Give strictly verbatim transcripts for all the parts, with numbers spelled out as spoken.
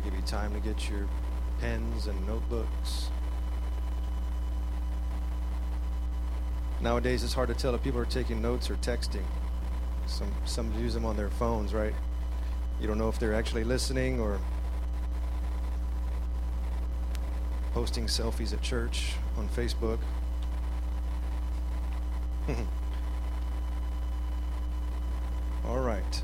I'll give you time to get your pens and notebooks. Nowadays, it's hard to tell if people are taking notes or texting. Some some use them on their phones, right? You don't know if they're actually listening or posting selfies at church on Facebook. All right.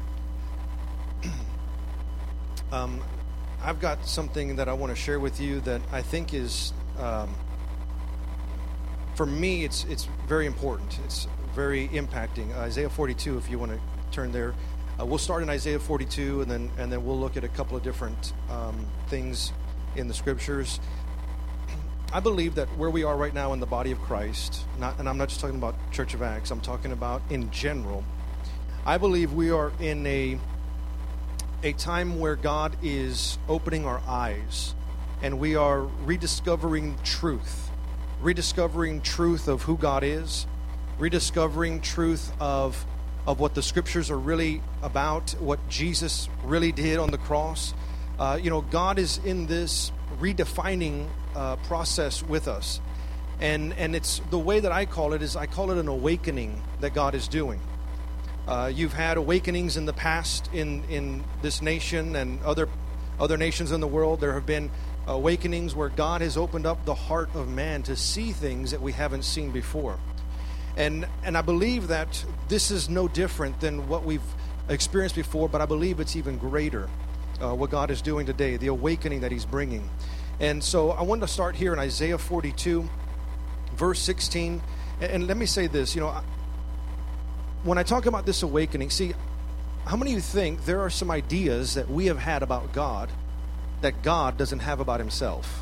um, I've got something that I want to share with you that I think is, um, for me, it's it's very important. It's very impacting. Isaiah forty-two, if you want to turn there. Uh, we'll start in Isaiah forty-two, and then and then we'll look at a couple of different um, things in the scriptures. I believe that where we are right now in the body of Christ, not, and I'm not just talking about Church of Acts, I'm talking about in general. I believe we are in a a time where God is opening our eyes, and we are rediscovering truth, rediscovering truth of who God is, rediscovering truth of of what the scriptures are really about, what Jesus really did on the cross. Uh, you know, God is in this redefining uh, process with us, and and it's the way that I call it is I call it an awakening that God is doing. Uh, you've had awakenings in the past in, in this nation and other other nations in the world. There have been awakenings where God has opened up the heart of man to see things that we haven't seen before. And and I believe that this is no different than what we've experienced before, but I believe it's even greater, uh, what God is doing today, the awakening that he's bringing. And so I wanted to start here in Isaiah forty-two, verse sixteen. And, and let me say this, you know, when I talk about this awakening, see, how many of you think there are some ideas that we have had about God that God doesn't have about himself?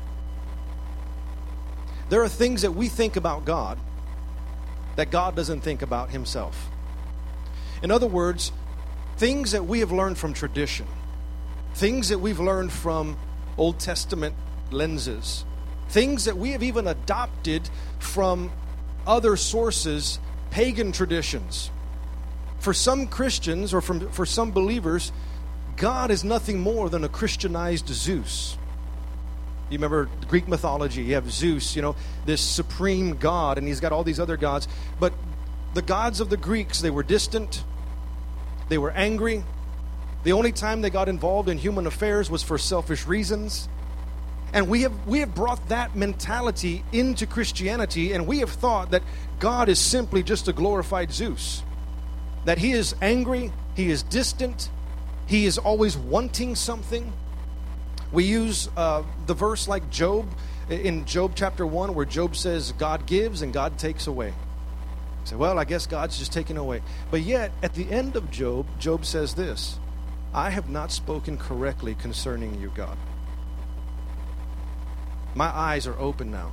There are things that we think about God that God doesn't think about himself. In other words, things that we have learned from tradition, things that we've learned from Old Testament lenses, things that we have even adopted from other sources, pagan traditions. For some Christians, or from, for some believers, God is nothing more than a Christianized Zeus. You remember Greek mythology, you have Zeus, you know, this supreme god, and he's got all these other gods. But the gods of the Greeks, they were distant, they were angry. The only time they got involved in human affairs was for selfish reasons. And we have we have brought that mentality into Christianity, and we have thought that God is simply just a glorified Zeus. That he is angry, he is distant, he is always wanting something. We use uh, the verse like Job, in Job chapter one, where Job says, God gives and God takes away. You say, well, I guess God's just taking away. But yet, at the end of Job, Job says this, I have not spoken correctly concerning you, God. My eyes are open now.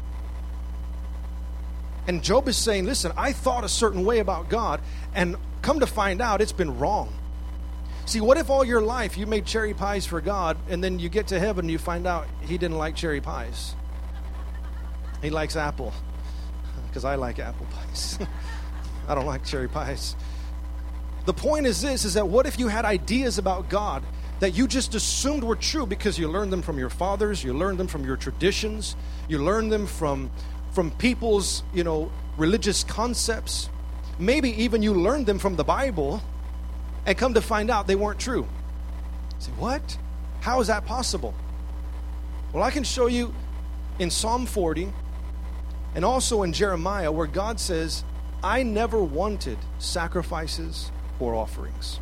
And Job is saying, listen, I thought a certain way about God, and come to find out, it's been wrong. See, what if all your life you made cherry pies for God, and then you get to heaven and you find out he didn't like cherry pies? He likes apple, because I like apple pies. I don't like cherry pies. The point is this, is that what if you had ideas about God that you just assumed were true because you learned them from your fathers, you learned them from your traditions, you learned them from, from people's, you know, religious concepts. Maybe even you learned them from the Bible, and come to find out they weren't true. Say, what? How is that possible? Well, I can show you in Psalm forty and also in Jeremiah where God says, I never wanted sacrifices or offerings.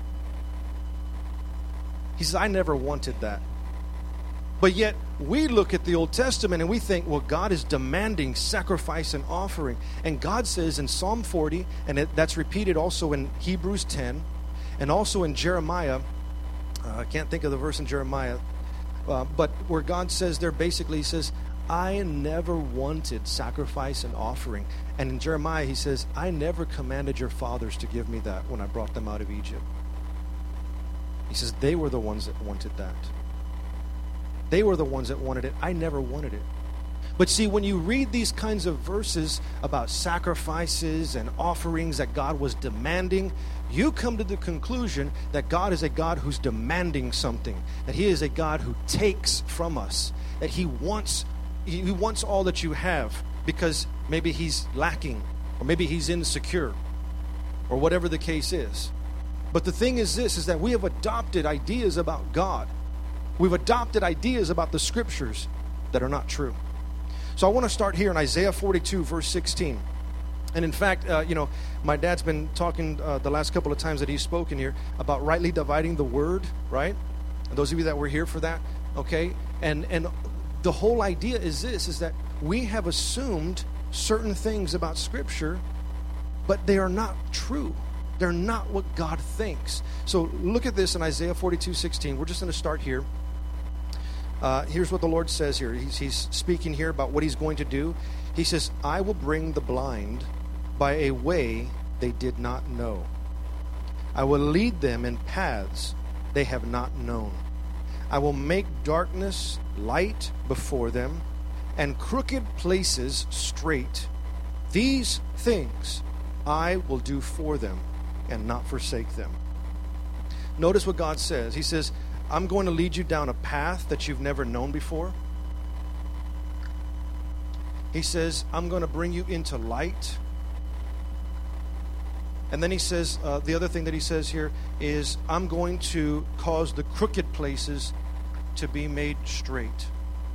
He says, I never wanted that. But yet, we look at the Old Testament and we think, well, God is demanding sacrifice and offering. And God says in Psalm forty, and it, that's repeated also in Hebrews ten, and also in Jeremiah, uh, I can't think of the verse in Jeremiah, uh, but where God says there basically, he says, I never wanted sacrifice and offering. And in Jeremiah, he says, I never commanded your fathers to give me that when I brought them out of Egypt. He says, they were the ones that wanted that. They were the ones that wanted it. I never wanted it. But see, when you read these kinds of verses about sacrifices and offerings that God was demanding, you come to the conclusion that God is a God who's demanding something, that he is a God who takes from us, that he wants he wants all that you have because maybe he's lacking or maybe he's insecure or whatever the case is. But the thing is this, is that we have adopted ideas about God. We've adopted ideas about the scriptures that are not true. So I want to start here in Isaiah forty-two, verse sixteen. And in fact, uh, you know, my dad's been talking uh, the last couple of times that he's spoken here about rightly dividing the word, right? And those of you that were here for that, okay? And and the whole idea is this, is that we have assumed certain things about Scripture, but they are not true. They're not what God thinks. So look at this in Isaiah forty-two, sixteen. We're just going to start here. Uh, here's what the Lord says here. He's, he's speaking here about what he's going to do. He says, I will bring the blind by a way they did not know. I will lead them in paths they have not known. I will make darkness light before them and crooked places straight. These things I will do for them and not forsake them. Notice what God says. He says, I'm going to lead you down a path that you've never known before. He says, I'm going to bring you into light. And then he says, uh, the other thing that he says here is, I'm going to cause the crooked places to be made straight.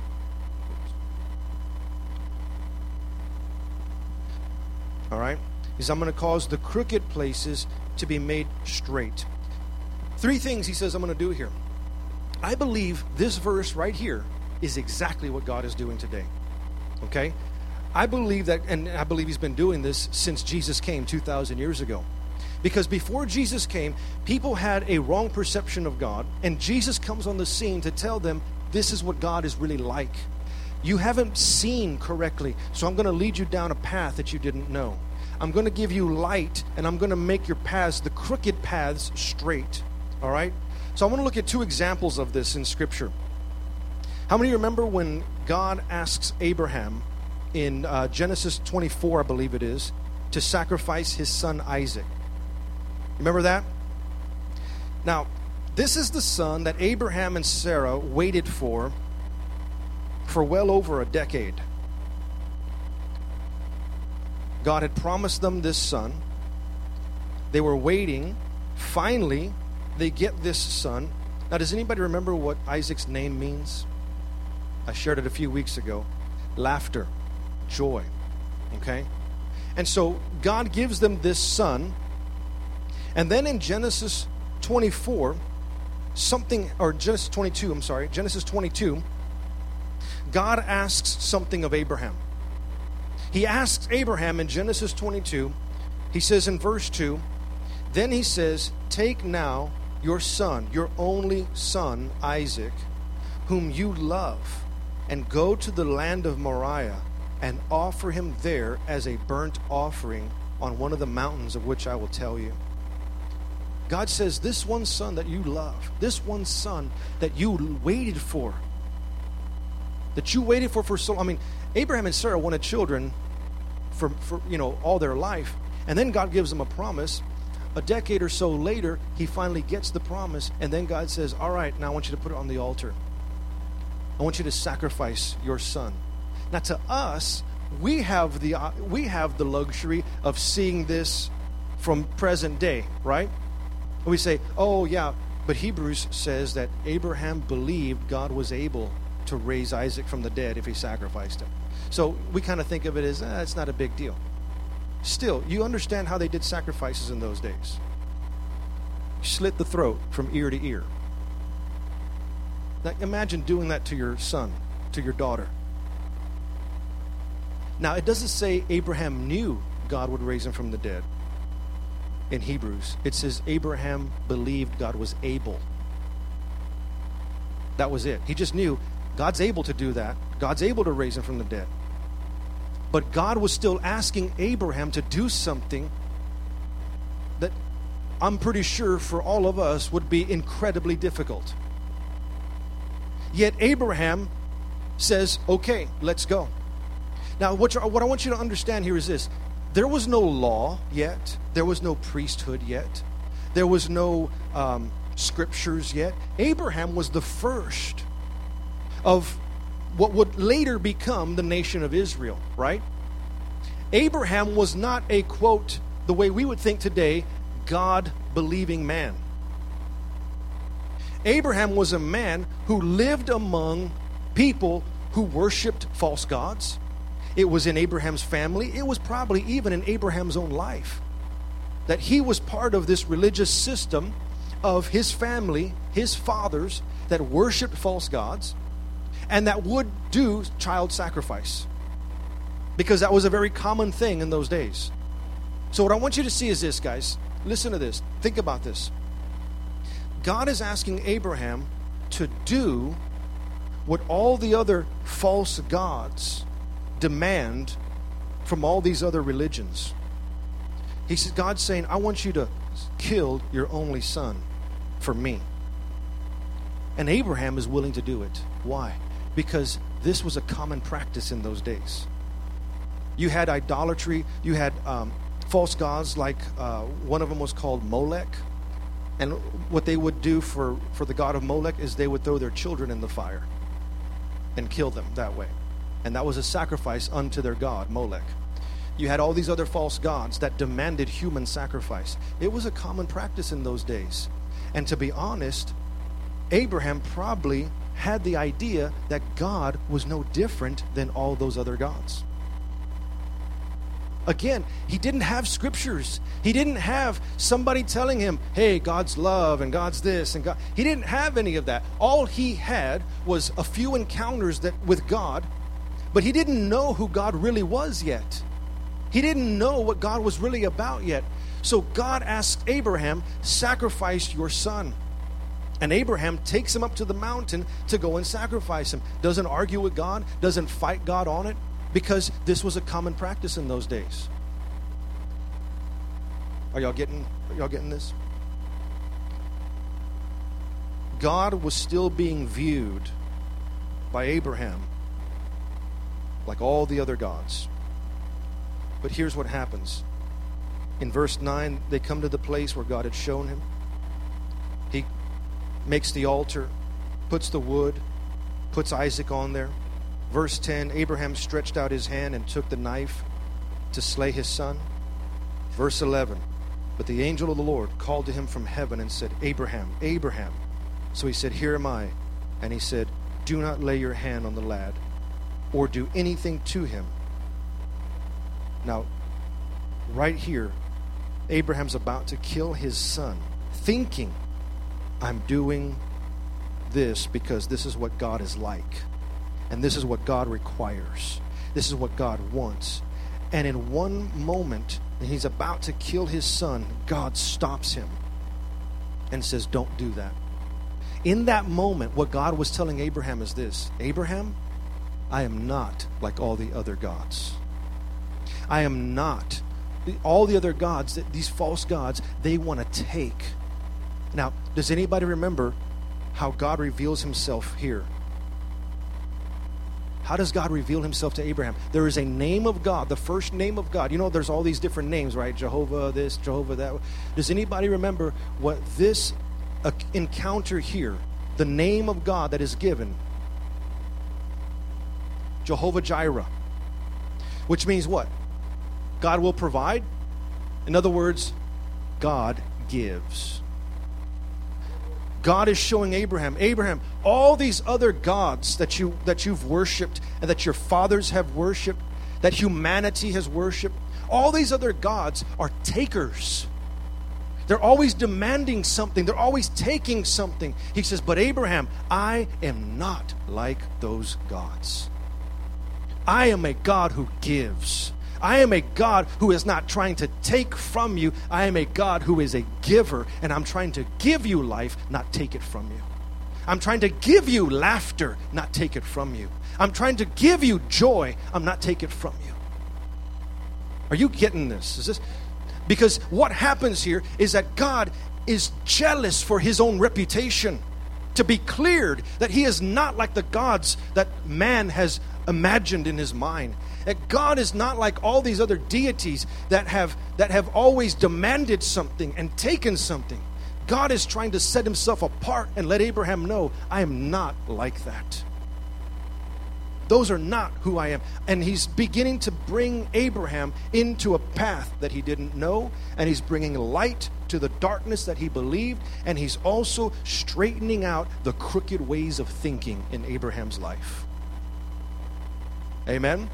All right? He says, I'm going to cause the crooked places to be made straight. Three things he says I'm going to do here. I believe this verse right here is exactly what God is doing today. Okay? I believe that, and I believe he's been doing this since Jesus came two thousand years ago. Because before Jesus came, people had a wrong perception of God, and Jesus comes on the scene to tell them, this is what God is really like. You haven't seen correctly, so I'm going to lead you down a path that you didn't know. I'm going to give you light, and I'm going to make your paths, the crooked paths, straight. All right? So I want to look at two examples of this in Scripture. How many remember when God asks Abraham in uh, Genesis twenty-four, I believe it is, to sacrifice his son Isaac? Remember that? Now, this is the son that Abraham and Sarah waited for for well over a decade. God had promised them this son. They were waiting. Finally, they get this son. Now, does anybody remember what Isaac's name means? I shared it a few weeks ago. Laughter, joy. Okay? And so God gives them this son. And then in Genesis twenty-four, something, or Genesis twenty-two, I'm sorry, Genesis twenty-two, God asks something of Abraham. He asks Abraham in Genesis twenty-two, he says in verse two, then he says, take now your son, your only son, Isaac, whom you love, and go to the land of Moriah and offer him there as a burnt offering on one of the mountains of which I will tell you. God says, this one son that you love, this one son that you waited for, that you waited for for so long. I mean, Abraham and Sarah wanted children for, for, you know, all their life. And then God gives them a promise. A decade or so later, he finally gets the promise. And then God says, all right, now I want you to put it on the altar. I want you to sacrifice your son. Now to us, we have the, uh, we have the luxury of seeing this from present day, right? We say, oh yeah, but Hebrews says that Abraham believed God was able to raise Isaac from the dead if he sacrificed him. So we kind of think of it as, eh, it's not a big deal. Still, you understand how they did sacrifices in those days. Slit the throat from ear to ear. Now imagine doing that to your son, to your daughter. Now it doesn't say Abraham knew God would raise him from the dead. In Hebrews, it says Abraham believed God was able. That was it. He just knew God's able to do that. God's able to raise him from the dead. But God was still asking Abraham to do something that I'm pretty sure for all of us would be incredibly difficult. Yet Abraham says, okay, let's go. Now, what, you, what I want you to understand here is this. There was no law yet. There was no priesthood yet. There was no um, scriptures yet. Abraham was the first of what would later become the nation of Israel, right? Abraham was not a, quote, the way we would think today, God-believing man. Abraham was a man who lived among people who worshiped false gods. It was in Abraham's family. It was probably even in Abraham's own life that he was part of this religious system of his family, his fathers, that worshiped false gods and that would do child sacrifice, because that was a very common thing in those days. So what I want you to see is this, guys. Listen to this. Think about this. God is asking Abraham to do what all the other false gods demand from all these other religions. He says, God's saying, I want you to kill your only son for me. And Abraham is willing to do it. Why? Because this was a common practice in those days. You had idolatry. You had um, false gods, like uh, one of them was called Molech. And what they would do for, for the god of Molech is they would throw their children in the fire and kill them that way. And that was a sacrifice unto their god, Molech. You had all these other false gods that demanded human sacrifice. It was a common practice in those days. And to be honest, Abraham probably had the idea that God was no different than all those other gods. Again, he didn't have scriptures. He didn't have somebody telling him, hey, God's love and God's this and God. He didn't have any of that. All he had was a few encounters that with God, but he didn't know who God really was yet. He didn't know what God was really about yet. So God asked Abraham, sacrifice your son. And Abraham takes him up to the mountain to go and sacrifice him. Doesn't argue with God, doesn't fight God on it, because this was a common practice in those days. Are y'all getting, are y'all getting this? God was still being viewed by Abraham like all the other gods. But here's what happens. In verse nine, they come to the place where God had shown him. He makes the altar, puts the wood, puts Isaac on there. Verse ten, Abraham stretched out his hand and took the knife to slay his son. Verse eleven, but the angel of the Lord called to him from heaven and said, Abraham, Abraham. So he said, here am I. And he said, do not lay your hand on the lad or do anything to him. Now, right here, Abraham's about to kill his son, thinking, I'm doing this because this is what God is like. And this is what God requires. This is what God wants. And in one moment, when he's about to kill his son, God stops him and says, don't do that. In that moment, what God was telling Abraham is this: Abraham, I am not like all the other gods. I am not. All the other gods, these false gods, they want to take. Now, does anybody remember how God reveals himself here? How does God reveal himself to Abraham? There is a name of God, the first name of God. You know, there's all these different names, right? Jehovah this, Jehovah that. Does anybody remember what this uh, encounter here, the name of God that is given? Jehovah Jireh. Which means what? God will provide. In other words, God gives. God is showing Abraham, Abraham, all these other gods that you that you've worshipped and that your fathers have worshipped, that humanity has worshipped, all these other gods are takers. They're always demanding something. They're always taking something. He says, but Abraham, I am not like those gods. I am a God who gives. I am a God who is not trying to take from you. I am a God who is a giver, and I'm trying to give you life, not take it from you. I'm trying to give you laughter, not take it from you. I'm trying to give you joy. I'm not take it from you. Are you getting this? Is this? Because what happens here is that God is jealous for his own reputation, to be cleared that he is not like the gods that man has imagined in his mind. That God is not like all these other deities that have that have always demanded something and taken something. God is trying to set himself apart and let Abraham know, I am not like that. Those are not who I am. And he's beginning to bring Abraham into a path that he didn't know, and he's bringing light to the darkness that he believed, and he's also straightening out the crooked ways of thinking in Abraham's life. Amen?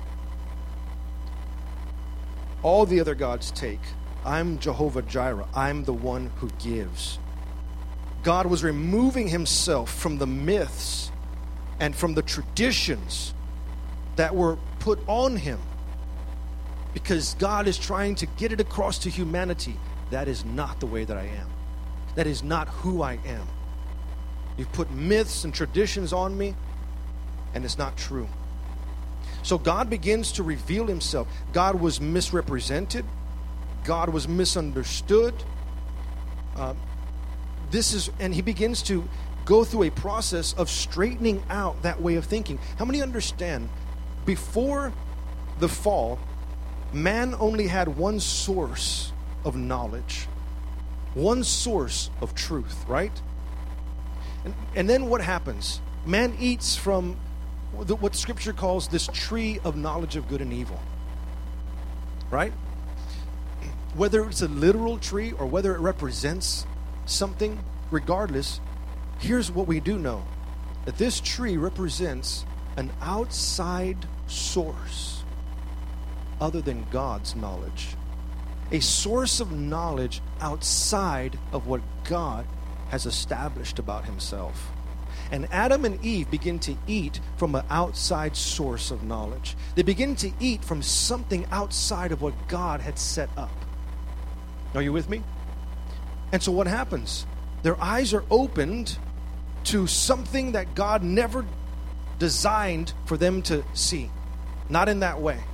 All the other gods take. I'm Jehovah Jireh. I'm the one who gives. God was removing himself from the myths and from the traditions that were put on him, because God is trying to get it across to humanity. That is not the way that I am. That is not who I am. You've put myths and traditions on me, and it's not true. So God begins to reveal himself. God was misrepresented. God was misunderstood. Uh, this is, and he begins to go through a process of straightening out that way of thinking. How many understand? Before the fall, man only had one source of knowledge, one source of truth, right? And, and then what happens? Man eats from the, what Scripture calls this tree of knowledge of good and evil, right? Whether it's a literal tree or whether it represents something, regardless, here's what we do know. That this tree represents an outside source other than God's knowledge. A source of knowledge outside of what God has established about himself. And Adam and Eve begin to eat from an outside source of knowledge. They begin to eat from something outside of what God had set up. Are you with me? And so what happens? Their eyes are opened to something that God never designed for them to see. Not in that way.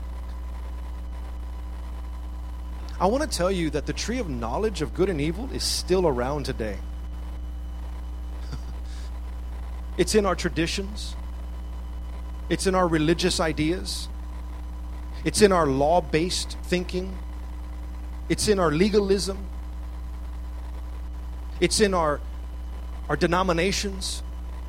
I want to tell you that the tree of knowledge of good and evil is still around today. It's in our traditions. It's in our religious ideas. It's in our law-based thinking. It's in our legalism. It's in our, our denominations.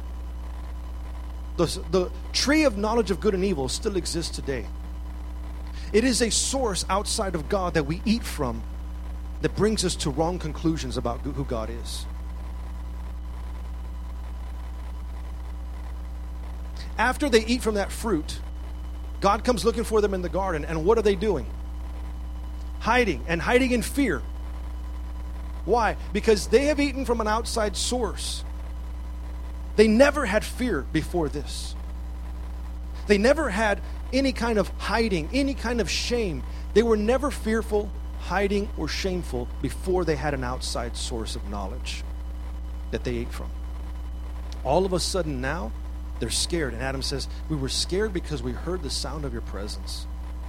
The, the tree of knowledge of good and evil still exists today. It is a source outside of God that we eat from that brings us to wrong conclusions about who God is. After they eat from that fruit, God comes looking for them in the garden, and what are they doing? Hiding, and hiding in fear. Why? Because they have eaten from an outside source. They never had fear before this. They never had any kind of hiding, any kind of shame. They were never fearful, hiding, or shameful before they had an outside source of knowledge that they ate from. All of a sudden now, they're scared. And Adam says, we were scared because we heard the sound of your presence.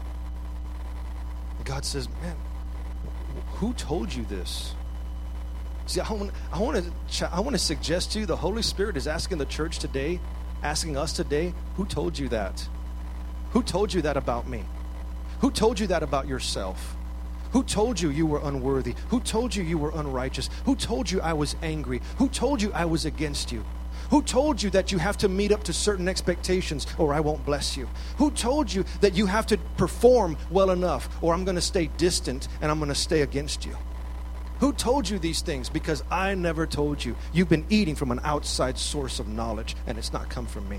And God says, man, who told you this? See, I want, I want to I want to suggest to you, the Holy Spirit is asking the church today, asking us today, who told you that? Who told you that about me? Who told you that about yourself? Who told you you were unworthy? Who told you you were unrighteous? Who told you I was angry? Who told you I was against you? Who told you that you have to meet up to certain expectations or I won't bless you? Who told you that you have to perform well enough or I'm going to stay distant and I'm going to stay against you? Who told you these things? Because I never told you. You've been eating from an outside source of knowledge, and it's not come from me.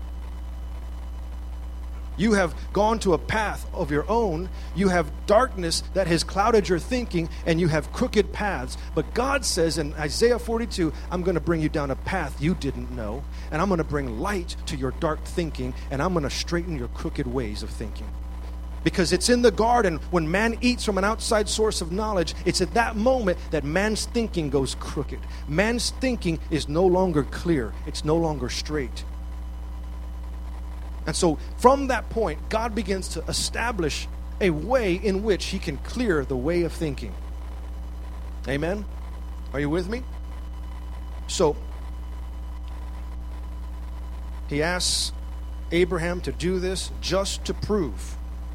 You have gone to a path of your own. You have darkness that has clouded your thinking, and you have crooked paths. But God says in Isaiah forty-two, I'm going to bring you down a path you didn't know, and I'm going to bring light to your dark thinking, and I'm going to straighten your crooked ways of thinking. Because it's in the garden, when man eats from an outside source of knowledge, it's at that moment that man's thinking goes crooked. Man's thinking is no longer clear. It's no longer straight. And so from that point, God begins to establish a way in which he can clear the way of thinking. Amen? Are you with me? So, he asks Abraham to do this just to prove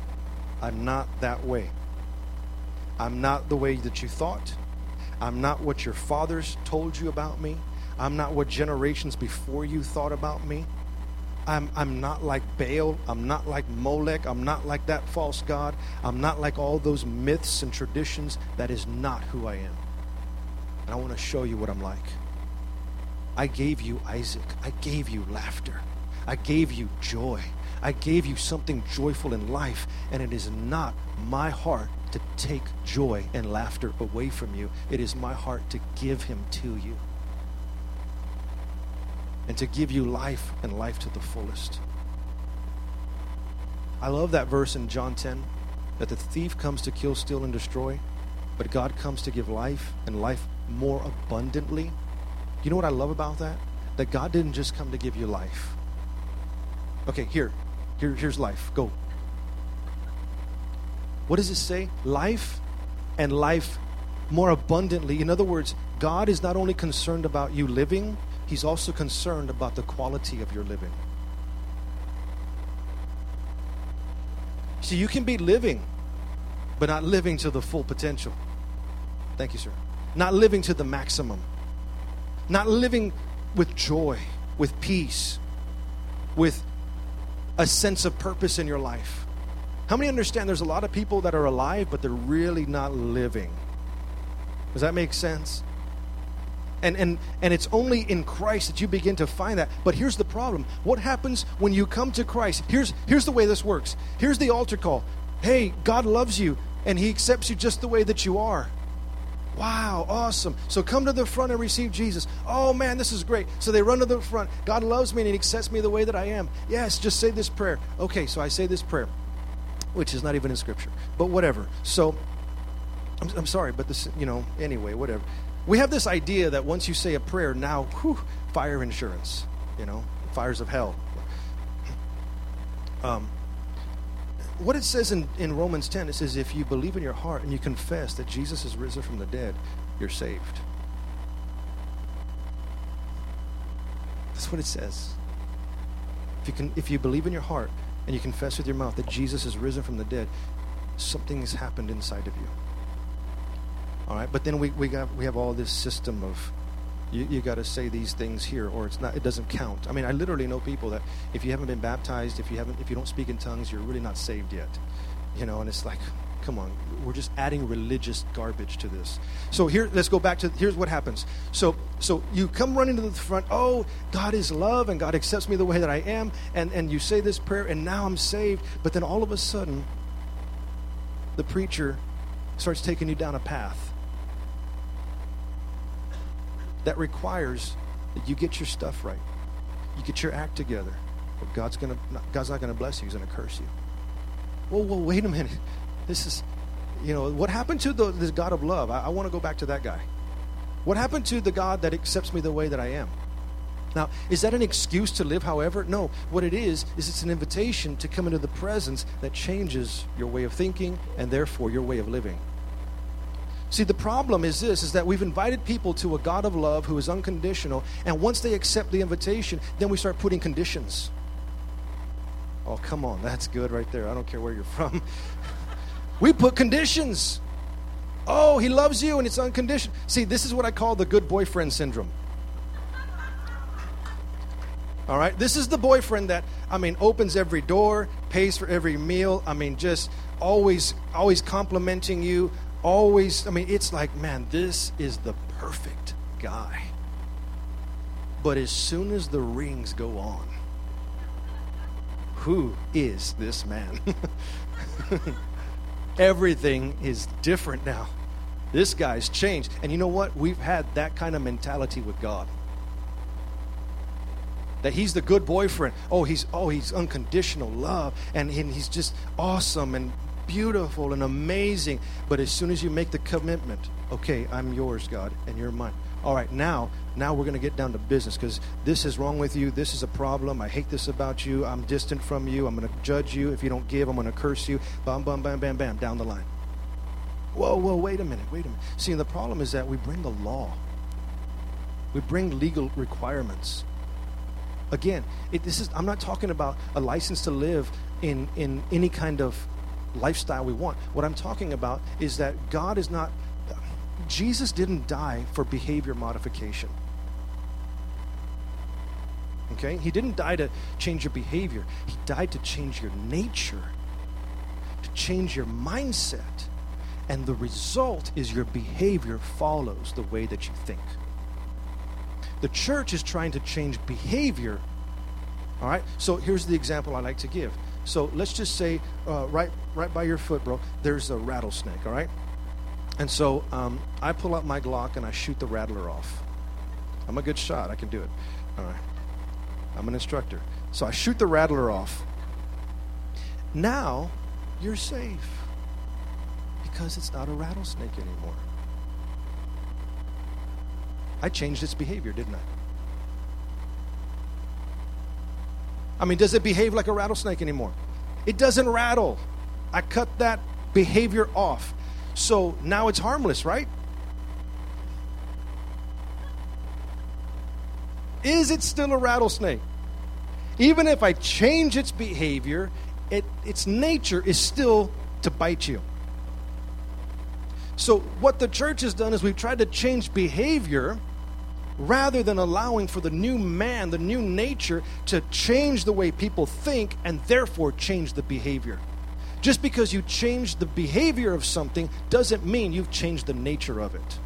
I'm not that way. I'm not the way that you thought. I'm not what your fathers told you about me. I'm not what generations before you thought about me. I'm, I'm not like Baal. I'm not like Molech. I'm not like that false god. I'm not like all those myths and traditions. That is not who I am. And I want to show you what I'm like. I gave you Isaac. I gave you laughter. I gave you joy. I gave you something joyful in life, and it is not my heart to take joy and laughter away from you. It is my heart to give him to you, and to give you life and life to the fullest. I love that verse in John ten, that the thief comes to kill, steal, and destroy, but God comes to give life and life more abundantly. You know what I love about that? That God didn't just come to give you life. Okay, here. Here, here's life. Go. What does it say? Life and life more abundantly. In other words, God is not only concerned about you living, he's also concerned about the quality of your living. See, you can be living, but not living to the full potential. Thank you, sir. Not living to the maximum. Not living with joy, with peace, with a sense of purpose in your life. How many understand there's a lot of people that are alive, but they're really not living? Does that make sense? And and and it's only in Christ that you begin to find that. But here's the problem. What happens when you come to Christ? Here's here's the way this works. Here's the altar call. Hey, God loves you, and he accepts you just the way that you are. Wow, awesome. So come to the front and receive Jesus. Oh, man, this is great. So they run to the front. God loves me and he accepts me the way that I am. Yes, just say this prayer. Okay, so I say this prayer, which is not even in Scripture, but whatever. So I'm, I'm sorry, but this, you know, anyway, whatever. We have this idea that once you say a prayer, now, whew, fire insurance, you know, fires of hell. Um, What it says in, in Romans ten, it says, if you believe in your heart and you confess that Jesus is risen from the dead, you're saved. That's what it says. If you can, if you believe in your heart and you confess with your mouth that Jesus is risen from the dead, something has happened inside of you. All right, but then we we got we have all this system of you, you got to say these things here, or it's not. It doesn't count. I mean, I literally know people that if you haven't been baptized, if you haven't, if you don't speak in tongues, you're really not saved yet. You know, and it's like, come on, we're just adding religious garbage to this. So here, let's go back to here's what happens. So, so you come running to the front. Oh, God is love, and God accepts me the way that I am, and and you say this prayer, and now I'm saved. But then all of a sudden, the preacher starts taking you down a path that requires that you get your stuff right. You get your act together. Or God's gonna God's not gonna bless you, he's gonna curse you. Whoa, whoa, wait a minute. This is, you know, what happened to the, this God of love? I, I want to go back to that guy. What happened to the God that accepts me the way that I am? Now, is that an excuse to live however? No. What it is, is it's an invitation to come into the presence that changes your way of thinking and therefore your way of living. See, the problem is this, is that we've invited people to a God of love who is unconditional, and once they accept the invitation, then we start putting conditions. Oh, come on, that's good right there. I don't care where you're from. We put conditions. Oh, he loves you and it's unconditional. See, this is what I call the good boyfriend syndrome. All right, this is the boyfriend that, I mean, opens every door, pays for every meal. I mean, just always, always complimenting you. Always, I mean, it's like, man, this is the perfect guy. But as soon as the rings go on, who is this man? Everything is different now. This guy's changed. And you know what? We've had that kind of mentality with God. That he's the good boyfriend. Oh, he's oh, he's unconditional love. And, and he's just awesome and beautiful and amazing. But as soon as you make the commitment, okay, I'm yours, God, and you're mine. All right, now, now we're going to get down to business, because this is wrong with you. This is a problem. I hate this about you. I'm distant from you. I'm going to judge you. If you don't give, I'm going to curse you. Bam, bam, bam, bam, bam, down the line. Whoa, whoa, wait a minute, wait a minute. See, the problem is that we bring the law. We bring legal requirements. Again, it, this is. I'm not talking about a license to live in, in any kind of lifestyle we want. What I'm talking about is that God is not, Jesus didn't die for behavior modification. Okay? He didn't die to change your behavior. He died to change your nature, to change your mindset. And the result is your behavior follows the way that you think. The church is trying to change behavior. All right? So here's the example I like to give. So let's just say uh, right right by your foot, bro, there's a rattlesnake, all right? And so um, I pull out my Glock and I shoot the rattler off. I'm a good shot. I can do it. All right. I'm an instructor. So I shoot the rattler off. Now you're safe because it's not a rattlesnake anymore. I changed its behavior, didn't I? I mean, does it behave like a rattlesnake anymore? It doesn't rattle. I cut that behavior off. So now it's harmless, right? Is it still a rattlesnake? Even if I change its behavior, it, its nature is still to bite you. So what the church has done is we've tried to change behavior rather than allowing for the new man, the new nature, to change the way people think and therefore change the behavior. Just because you change the behavior of something doesn't mean you've changed the nature of it.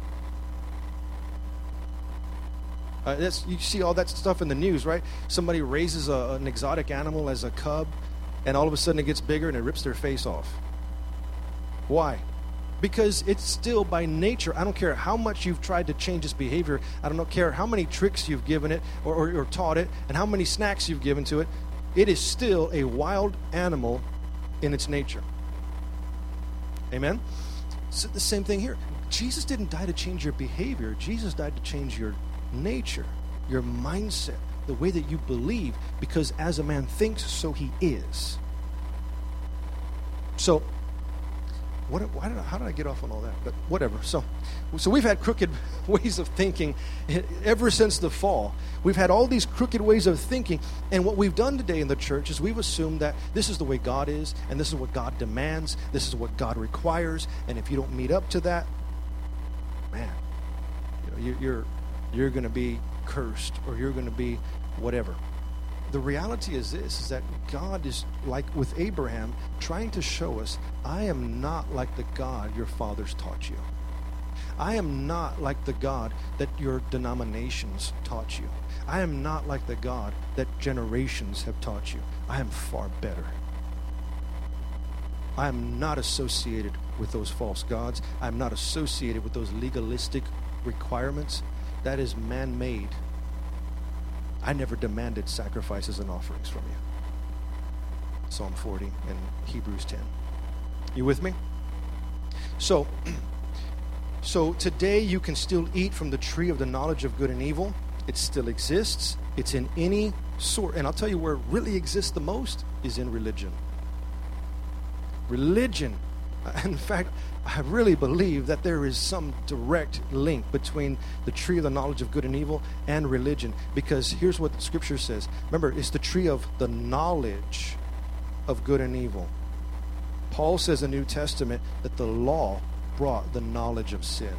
Uh, that's, you see all that stuff in the news, right? Somebody raises a, an exotic animal as a cub, and all of a sudden it gets bigger and it rips their face off. Why? Because it's still by nature. I don't care how much you've tried to change its behavior. I don't care how many tricks you've given it or, or, or taught it and how many snacks you've given to it. It is still a wild animal in its nature. Amen? So the same thing here. Jesus didn't die to change your behavior. Jesus died to change your nature, your mindset, the way that you believe, because as a man thinks, so he is. So, what, why did I, how did I get off on all that? But whatever. So, so we've had crooked ways of thinking ever since the fall. We've had all these crooked ways of thinking, and what we've done today in the church is we've assumed that this is the way God is, and this is what God demands, this is what God requires, and if you don't meet up to that, man, you know, you, you're you're going to be cursed, or you're going to be whatever. The reality is this, is that God is, like with Abraham, trying to show us, I am not like the God your fathers taught you. I am not like the God that your denominations taught you. I am not like the God that generations have taught you. I am far better. I am not associated with those false gods. I am not associated with those legalistic requirements. That is man-made. I never demanded sacrifices and offerings from you. Psalm forty and Hebrews ten. You with me? So, so today you can still eat from the tree of the knowledge of good and evil. It still exists. It's in any sort. And I'll tell you where it really exists the most is in religion. Religion. In fact, I really believe that there is some direct link between the tree of the knowledge of good and evil and religion. Because here's what the scripture says. Remember, it's the tree of the knowledge of good and evil. Paul says in the New Testament that the law brought the knowledge of sin.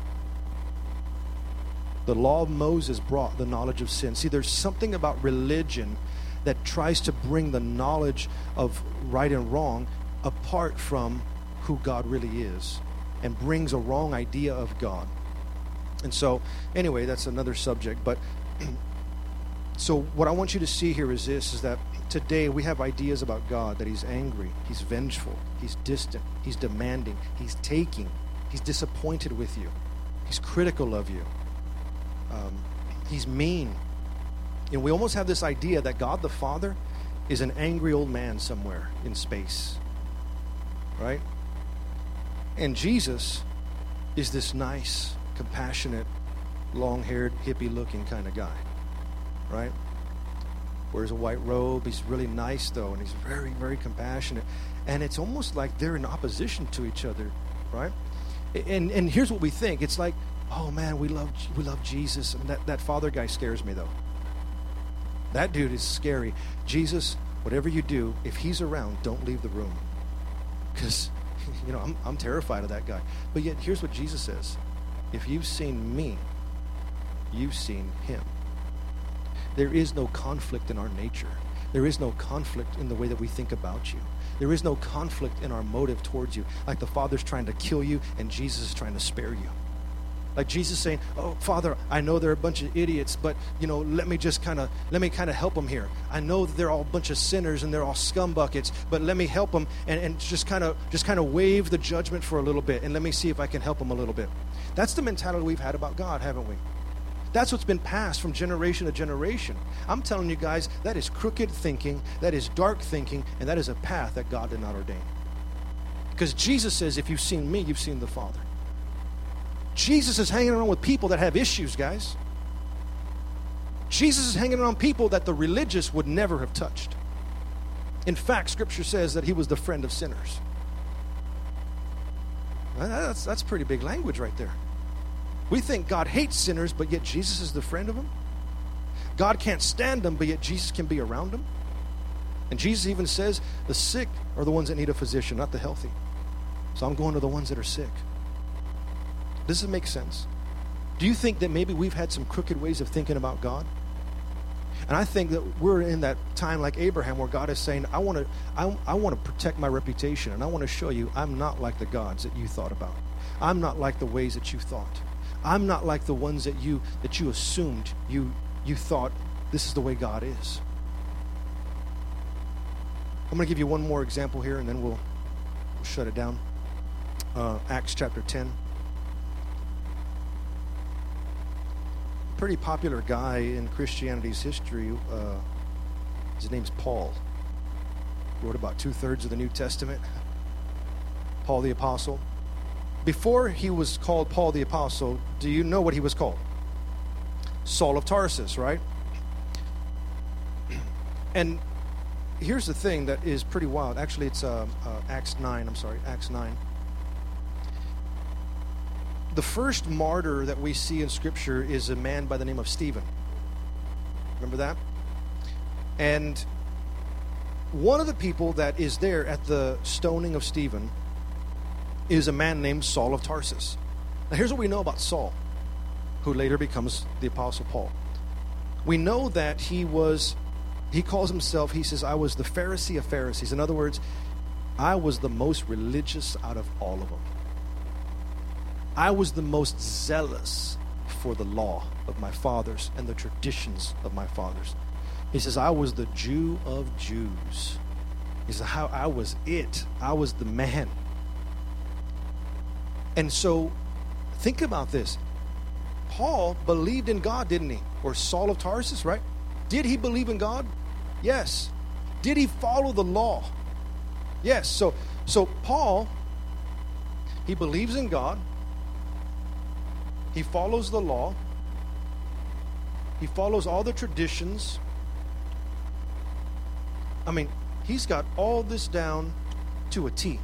The law of Moses brought the knowledge of sin. See, there's something about religion that tries to bring the knowledge of right and wrong apart from who God really is, and brings a wrong idea of God. And so, anyway, that's another subject. But so what I want you to see here is this, is that today we have ideas about God, that he's angry, he's vengeful, he's distant, he's demanding, he's taking, he's disappointed with you, he's critical of you, um, he's mean. And we almost have this idea that God the Father is an angry old man somewhere in space, right? And Jesus is this nice, compassionate, long-haired, hippie-looking kind of guy, right? Wears a white robe. He's really nice, though, and he's very, very compassionate. And it's almost like they're in opposition to each other, right? And and here's what we think. It's like, oh, man, we love we love Jesus. And that, that father guy scares me, though. That dude is scary. Jesus, whatever you do, if he's around, don't leave the room. because, you know, I'm, I'm terrified of that guy. But yet, here's what Jesus says. If you've seen me, you've seen him. There is no conflict in our nature. There is no conflict in the way that we think about you. There is no conflict in our motive towards you. Like the Father's trying to kill you and Jesus is trying to spare you. Like Jesus saying, oh, Father, I know they're a bunch of idiots, but, you know, let me just kind of, let me kind of help them here. I know that they're all a bunch of sinners and they're all scumbuckets, but let me help them and, and just kind of, just kind of waive the judgment for a little bit and let me see if I can help them a little bit. That's the mentality we've had about God, haven't we? That's what's been passed from generation to generation. I'm telling you guys, that is crooked thinking, that is dark thinking, and that is a path that God did not ordain. Because Jesus says, if you've seen me, you've seen the Father. Jesus is hanging around with people that have issues, guys. Jesus is hanging around people that the religious would never have touched. In fact, Scripture says that he was the friend of sinners. That's, that's pretty big language right there. We think God hates sinners, but yet Jesus is the friend of them. God can't stand them, but yet Jesus can be around them. And Jesus even says the sick are the ones that need a physician, not the healthy. So I'm going to the ones that are sick. Does it make sense? Do you think that maybe we've had some crooked ways of thinking about God? And I think that we're in that time like Abraham where God is saying, I want to I, I want to protect my reputation, and I want to show you I'm not like the gods that you thought about. I'm not like the ways that you thought. I'm not like the ones that you that you assumed you you thought this is the way God is. I'm going to give you one more example here, and then we'll, we'll shut it down. Uh, Acts chapter ten. Pretty popular guy in Christianity's history. Uh, his name's Paul. Wrote about two-thirds of the New Testament. Paul the Apostle. Before he was called Paul the Apostle, do you know what he was called? Saul of Tarsus, right? And here's the thing that is pretty wild. Actually, it's uh, uh, Acts nine. I'm sorry, Acts nine. The first martyr that we see in Scripture is a man by the name of Stephen. Remember that? And one of the people that is there at the stoning of Stephen is a man named Saul of Tarsus. Now here's what we know about Saul, who later becomes the Apostle Paul. We know that he was, he calls himself, he says, I was the Pharisee of Pharisees. In other words, I was the most religious out of all of them. I was the most zealous for the law of my fathers and the traditions of my fathers. He says, I was the Jew of Jews. He says, how I was it. I was the man. And so, think about this. Paul believed in God, didn't he? Or Saul of Tarsus, right? Did he believe in God? Yes. Did he follow the law? Yes. So, so Paul, he believes in God. He follows the law. He follows all the traditions. I mean, he's got all this down to a T.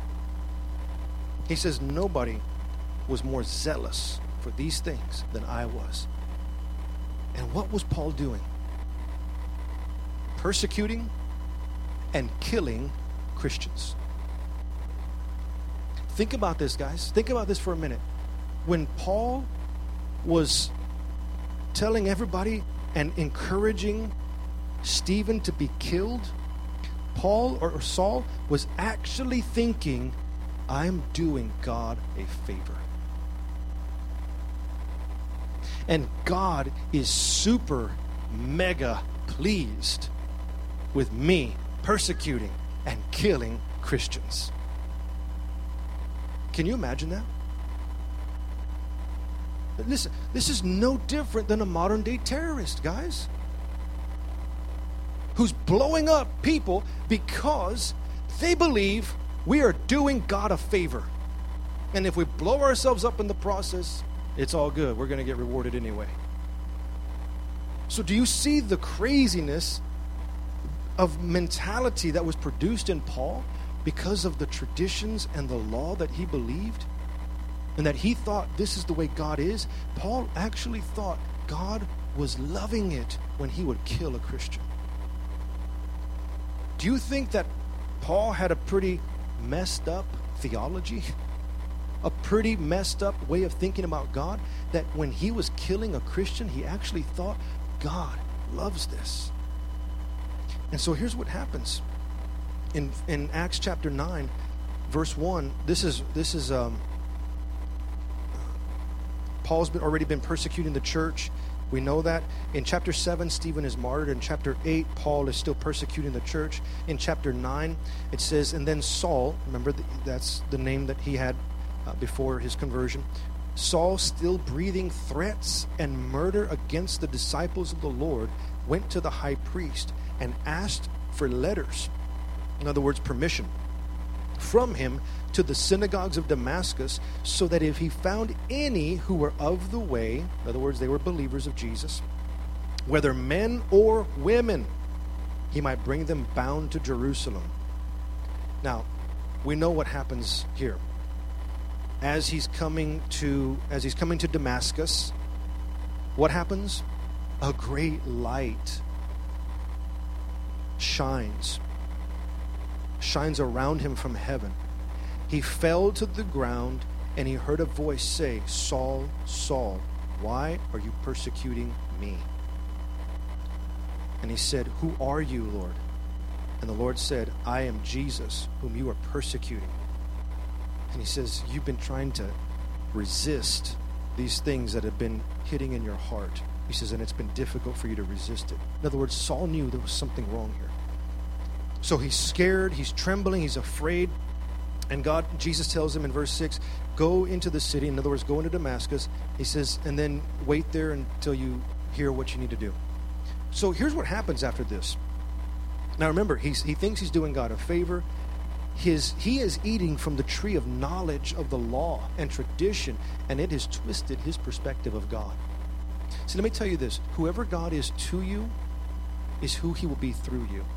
He says nobody was more zealous for these things than I was. And what was Paul doing? Persecuting and killing Christians. Think about this, guys. Think about this for a minute. When Paul was telling everybody and encouraging Stephen to be killed, Paul or Saul was actually thinking, I'm doing God a favor. And God is super mega pleased with me persecuting and killing Christians. Can you imagine that? But listen, this is no different than a modern day terrorist, guys, who's blowing up people because they believe we are doing God a favor. And if we blow ourselves up in the process, it's all good. We're going to get rewarded anyway. So do you see the craziness of mentality that was produced in Paul because of the traditions and the law that he believed? And that he thought this is the way God is? Paul actually thought God was loving it when he would kill a Christian. Do you think that Paul had a pretty messed up theology, a pretty messed up way of thinking about God, that when he was killing a Christian, he actually thought, God loves this. And so here's what happens. In in Acts chapter nine, verse one, this is this is um Paul's been, already been persecuting the church. We know that. In chapter seven, Stephen is martyred. In chapter eight, Paul is still persecuting the church. In chapter nine, it says, and then Saul, remember that's the name that he had uh, before his conversion, Saul, still breathing threats and murder against the disciples of the Lord, went to the high priest and asked for letters, in other words, permission, from him to the synagogues of Damascus, so that if he found any who were of the way, in other words, they were believers of Jesus, whether men or women, he might bring them bound to Jerusalem. Now, we know what happens here. As he's coming to, as he's coming to Damascus, what happens? A great light shines, shines around him from heaven. He fell to the ground, and he heard a voice say, Saul, Saul, why are you persecuting me? And he said, who are you, Lord? And the Lord said, I am Jesus, whom you are persecuting. And he says, you've been trying to resist these things that have been hitting in your heart. He says, and it's been difficult for you to resist it. In other words, Saul knew there was something wrong here. So he's scared, he's trembling, he's afraid. And God, Jesus tells him in verse six, go into the city. In other words, go into Damascus. He says, and then wait there until you hear what you need to do. So here's what happens after this. Now remember, he's, he thinks he's doing God a favor. His, he is eating from the tree of knowledge of the law and tradition, and it has twisted his perspective of God. So let me tell you this. Whoever God is to you is who he will be through you.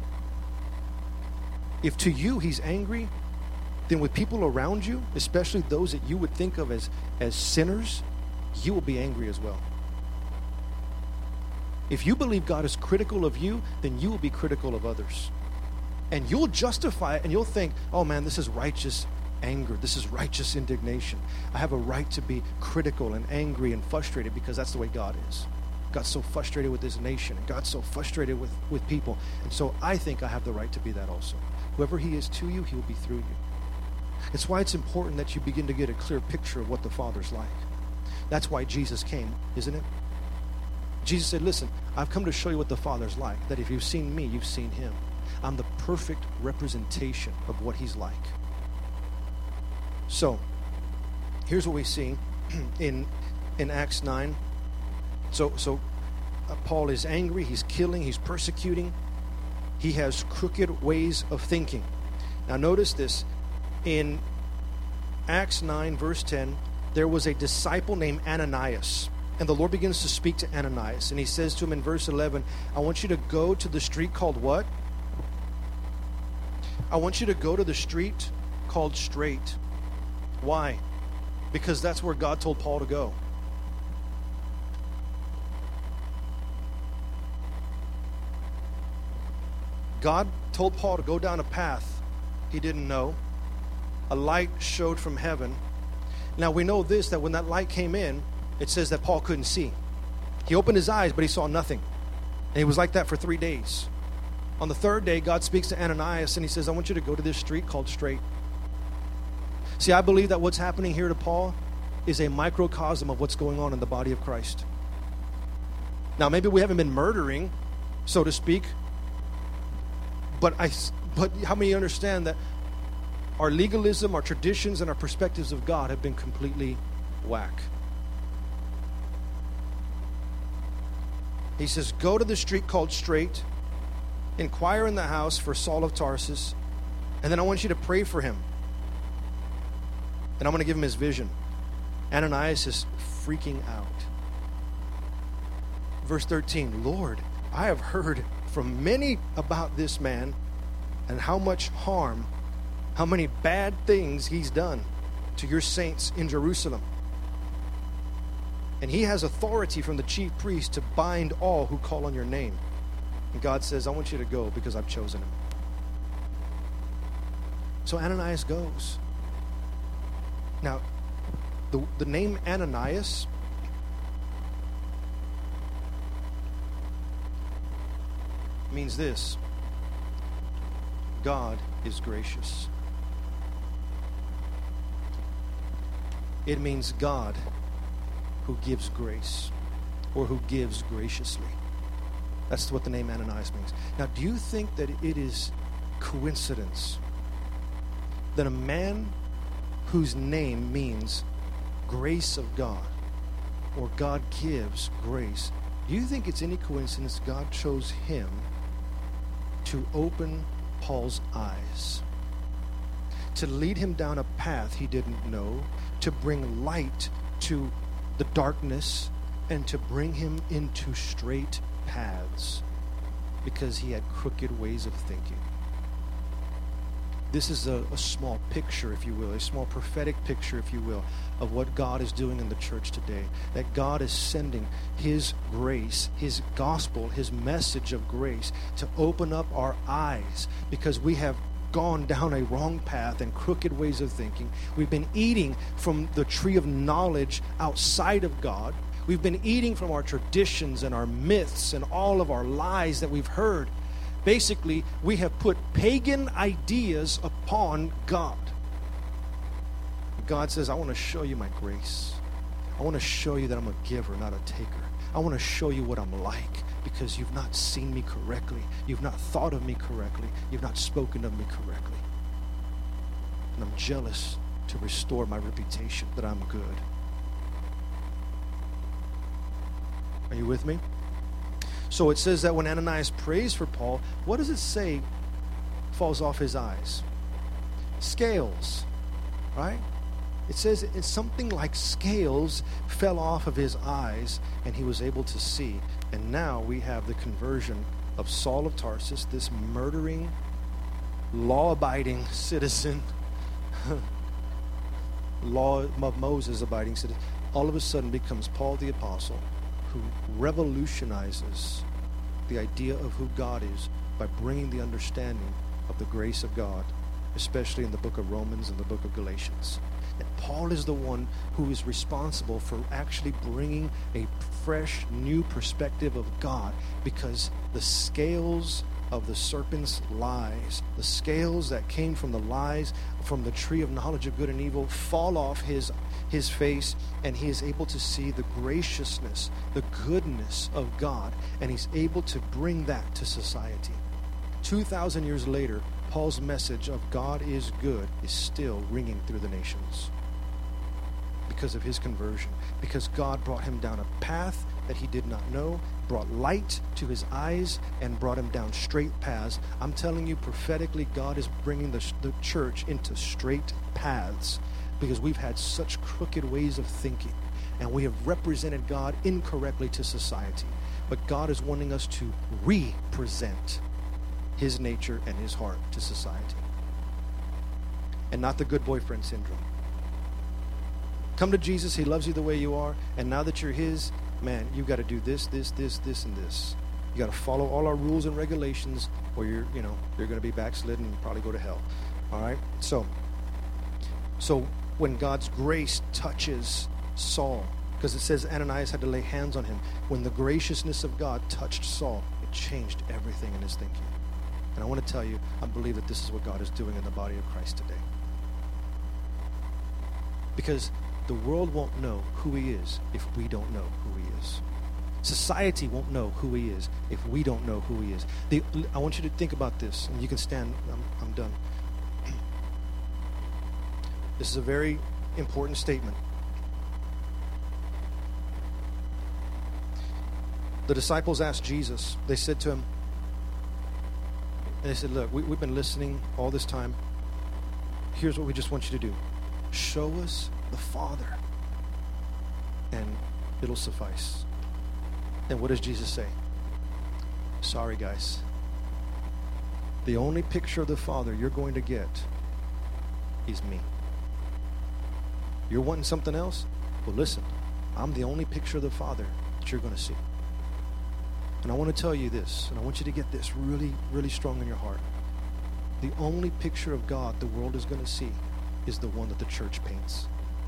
If to you he's angry, then with people around you, especially those that you would think of as, as sinners, you will be angry as well. If you believe God is critical of you, then you will be critical of others. And you'll justify it, and you'll think, oh man, this is righteous anger. This is righteous indignation. I have a right to be critical and angry and frustrated because that's the way God is. God's so frustrated with this nation, and God's so frustrated with, with people. And so I think I have the right to be that also. Whoever he is to you, he will be through you. It's why it's important that you begin to get a clear picture of what the Father's like. That's why Jesus came, isn't it? Jesus said, listen, I've come to show you what the Father's like, that if you've seen me, you've seen him. I'm the perfect representation of what he's like. So, here's what we see in in Acts nine. So, so uh, Paul is angry, he's killing, he's persecuting. He has crooked ways of thinking. Now notice this. In Acts nine, verse ten, there was a disciple named Ananias. And the Lord begins to speak to Ananias. And he says to him in verse eleven, I want you to go to the street called what? I want you to go to the street called Straight. Why? Because that's where God told Paul to go. God told Paul to go down a path he didn't know. A light showed from heaven. Now we know this, that when that light came in, it says that Paul couldn't see. He opened his eyes, but he saw nothing. And he was like that for three days. On the third day, God speaks to Ananias, and he says, I want you to go to this street called Straight. See, I believe that what's happening here to Paul is a microcosm of what's going on in the body of Christ. Now, maybe we haven't been murdering, so to speak, but I, but how many understand that our legalism, our traditions, and our perspectives of God have been completely whack? He says, go to the street called Straight, inquire in the house for Saul of Tarsus, and then I want you to pray for him. And I'm going to give him his vision. Ananias is freaking out. Verse thirteen, Lord, I have heard from many about this man and how much harm, how many bad things he's done to your saints in Jerusalem. And he has authority from the chief priest to bind all who call on your name. And God says, I want you to go because I've chosen him. So Ananias goes. Now, the, the name Ananias means this: God is gracious. It means God who gives grace, or who gives graciously. That's what the name Ananias means. Now, do you think that it is coincidence that a man whose name means grace of God, or God gives grace, do you think it's any coincidence God chose him to open Paul's eyes, to lead him down a path he didn't know, to bring light to the darkness, and to bring him into straight paths, because he had crooked ways of thinking? This is a, a small picture, if you will, a small prophetic picture, if you will, of what God is doing in the church today. That God is sending His grace, His gospel, His message of grace to open up our eyes, because we have gone down a wrong path and crooked ways of thinking. We've been eating from the tree of knowledge outside of God. We've been eating from our traditions and our myths and all of our lies that we've heard. Basically, we have put pagan ideas upon God. God says, I want to show you my grace. I want to show you that I'm a giver, not a taker. I want to show you what I'm like, because you've not seen me correctly. You've not thought of me correctly. You've not spoken of me correctly. And I'm jealous to restore my reputation that I'm good. Are you with me? So it says that when Ananias prays for Paul, what does it say falls off his eyes? Scales, right? It says it's something like scales fell off of his eyes and he was able to see. And now we have the conversion of Saul of Tarsus, this murdering, law-abiding citizen, law of Moses abiding citizen, all of a sudden becomes Paul the Apostle, who revolutionizes the idea of who God is by bringing the understanding of the grace of God, especially in the book of Romans and the book of Galatians. And Paul is the one who is responsible for actually bringing a fresh, new perspective of God, because the scales of the serpent's lies, the scales that came from the lies from the tree of knowledge of good and evil, fall off his his face, and he is able to see the graciousness, the goodness of God, and he's able to bring that to society. Two thousand years later, Paul's message of God is good is still ringing through the nations because of his conversion, because God brought him down a path that he did not know, brought light to his eyes, and brought him down straight paths. I'm telling you, prophetically, God is bringing the, the church into straight paths, because we've had such crooked ways of thinking, and we have represented God incorrectly to society. But God is wanting us to represent His nature and His heart to society, and not the good boyfriend syndrome. Come to Jesus, He loves you the way you are, and now that you're His, man, you've got to do this, this, this, this, and this. You got to follow all our rules and regulations, or you're, you know, you're going to be backslidden and probably go to hell. All right? So, so when God's grace touches Saul, because it says Ananias had to lay hands on him, when the graciousness of God touched Saul, it changed everything in his thinking. And I want to tell you, I believe that this is what God is doing in the body of Christ today. Because the world won't know who He is if we don't know who He is. Society won't know who He is if we don't know who He is. The, I want you to think about this, and you can stand. I'm, I'm done. This is a very important statement. The disciples asked Jesus, they said to Him, and they said, look, we, we've been listening all this time. Here's what we just want you to do. Show us the Father, and it'll suffice. And what does Jesus say? Sorry, guys. The only picture of the Father you're going to get is me. You're wanting something else? Well, listen, I'm the only picture of the Father that you're going to see. And I want to tell you this, and I want you to get this really, really strong in your heart. The only picture of God the world is going to see is the one that the church paints.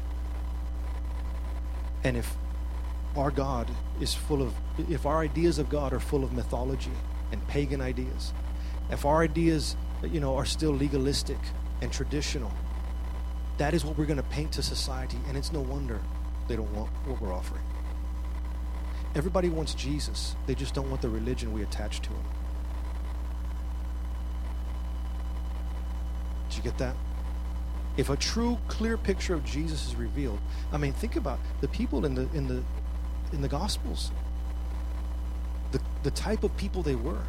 And if our God is full of, if our ideas of God are full of mythology and pagan ideas, if our ideas, you know, are still legalistic and traditional, that is what we're going to paint to society, and it's no wonder they don't want what we're offering. Everybody wants Jesus. They just don't want the religion we attach to him. Did you get that? If a true, clear picture of Jesus is revealed, I mean, think about the people in the in the in the Gospels. The the type of people they were.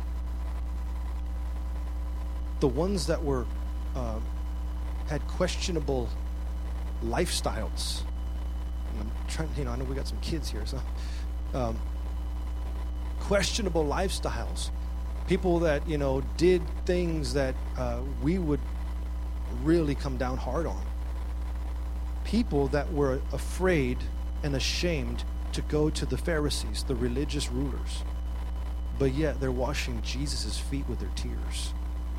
The ones that were uh, had questionable lifestyles. And I'm trying, you know, I know we got some kids here, so um, questionable lifestyles. People that, you know, did things that uh, we would really come down hard on. People that were afraid and ashamed to go to the Pharisees, the religious rulers, but yet they're washing Jesus' feet with their tears.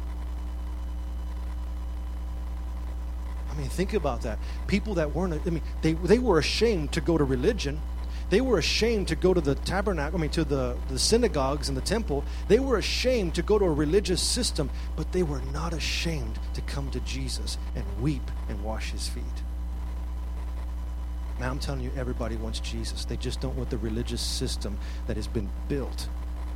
I mean, think about that. People that weren't, I mean, they they were ashamed to go to religion. They were ashamed to go to the tabernacle, I mean, to the, the synagogues and the temple. They were ashamed to go to a religious system, but they were not ashamed to come to Jesus and weep and wash his feet. Now, I'm telling you, everybody wants Jesus. They just don't want the religious system that has been built.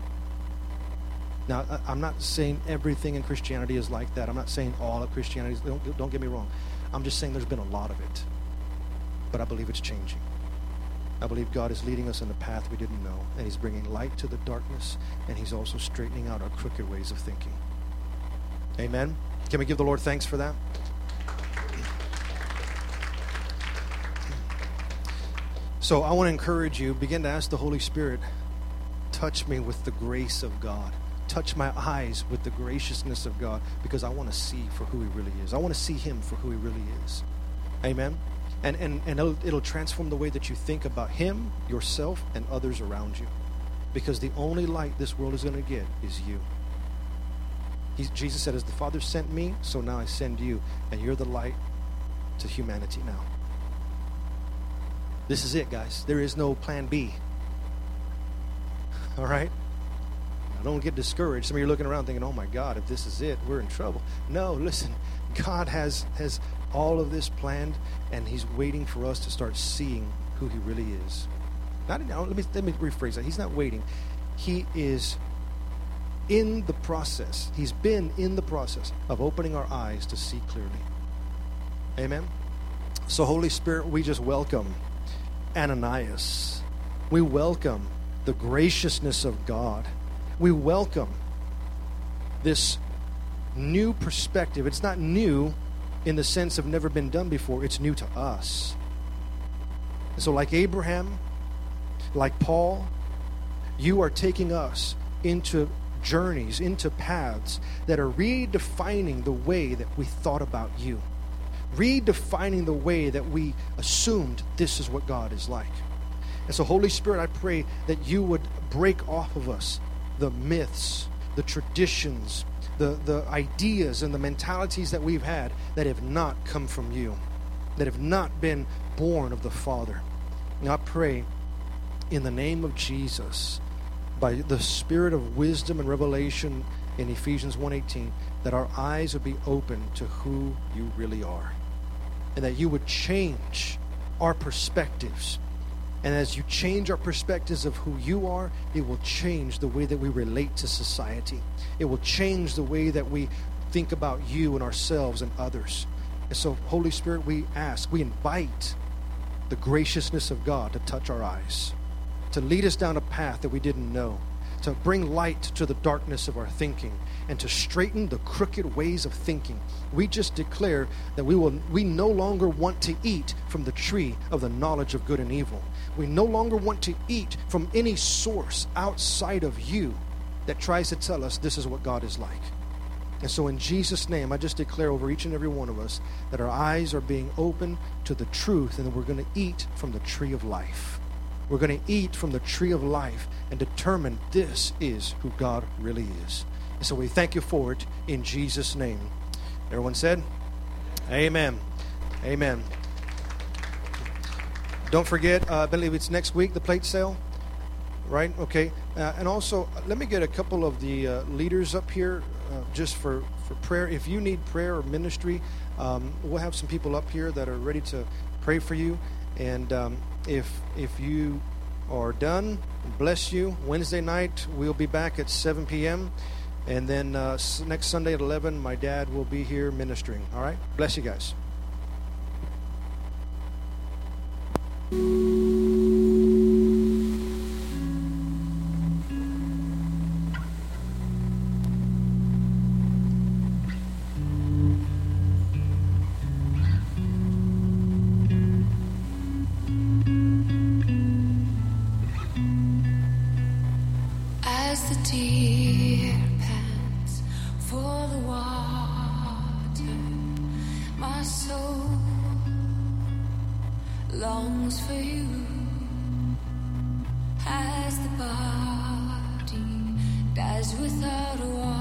Now, I'm not saying everything in Christianity is like that. I'm not saying all of Christianity is, don't, don't get me wrong. I'm just saying there's been a lot of it. But I believe it's changing. I believe God is leading us in a path we didn't know, and he's bringing light to the darkness, and he's also straightening out our crooked ways of thinking. Amen? Can we give the Lord thanks for that? So I want to encourage you, begin to ask the Holy Spirit, touch me with the grace of God. Touch my eyes with the graciousness of God, because I want to see for who he really is. I want to see him for who he really is. Amen? And and, and it'll, it'll transform the way that you think about him, yourself, and others around you. Because the only light this world is going to get is you. He, Jesus said, as the Father sent me, so now I send you. And you're the light to humanity now. This is it, guys. There is no plan B. All right? Now, don't get discouraged. Some of you are looking around thinking, oh my God, if this is it, we're in trouble. No, listen. God has has all of this planned, and he's waiting for us to start seeing who he really is. Not, let me let me rephrase that. He's not waiting. He is in the process. He's been in the process of opening our eyes to see clearly. Amen? So, Holy Spirit, we just welcome Ananias. We welcome the graciousness of God. We welcome this new perspective. It's not new in the sense of never been done before. It's new to us. And so like Abraham, like Paul, you are taking us into journeys, into paths that are redefining the way that we thought about you. Redefining the way that we assumed this is what God is like. And so, Holy Spirit, I pray that you would break off of us the myths, the traditions, the, the ideas and the mentalities that we've had that have not come from you, that have not been born of the Father. And I pray in the name of Jesus, by the spirit of wisdom and revelation in Ephesians one eighteen, that our eyes would be open to who you really are, and that you would change our perspectives. And as you change our perspectives of who you are, it will change the way that we relate to society. It will change the way that we think about you and ourselves and others. And so, Holy Spirit, we ask, we invite the graciousness of God to touch our eyes, to lead us down a path that we didn't know, to bring light to the darkness of our thinking, and to straighten the crooked ways of thinking. We just declare that we will we no longer want to eat from the tree of the knowledge of good and evil. We no longer want to eat from any source outside of you that tries to tell us this is what God is like. And so in Jesus' name, I just declare over each and every one of us that our eyes are being open to the truth, and that we're going to eat from the tree of life. We're going to eat from the tree of life and determine this is who God really is. And so we thank you for it in Jesus' name. Everyone said, amen. Amen. Don't forget, uh, I believe it's next week, the plate sale. Right? Okay. Uh, and also, let me get a couple of the uh, leaders up here uh, just for, for prayer. If you need prayer or ministry, um, we'll have some people up here that are ready to pray for you. And um, if if you are done, bless you. Wednesday night, we'll be back at seven p.m. And then uh, next Sunday at eleven, my dad will be here ministering. All right? Bless you guys. As the deer pants for the water, my soul longs for you. As the body dies without a water.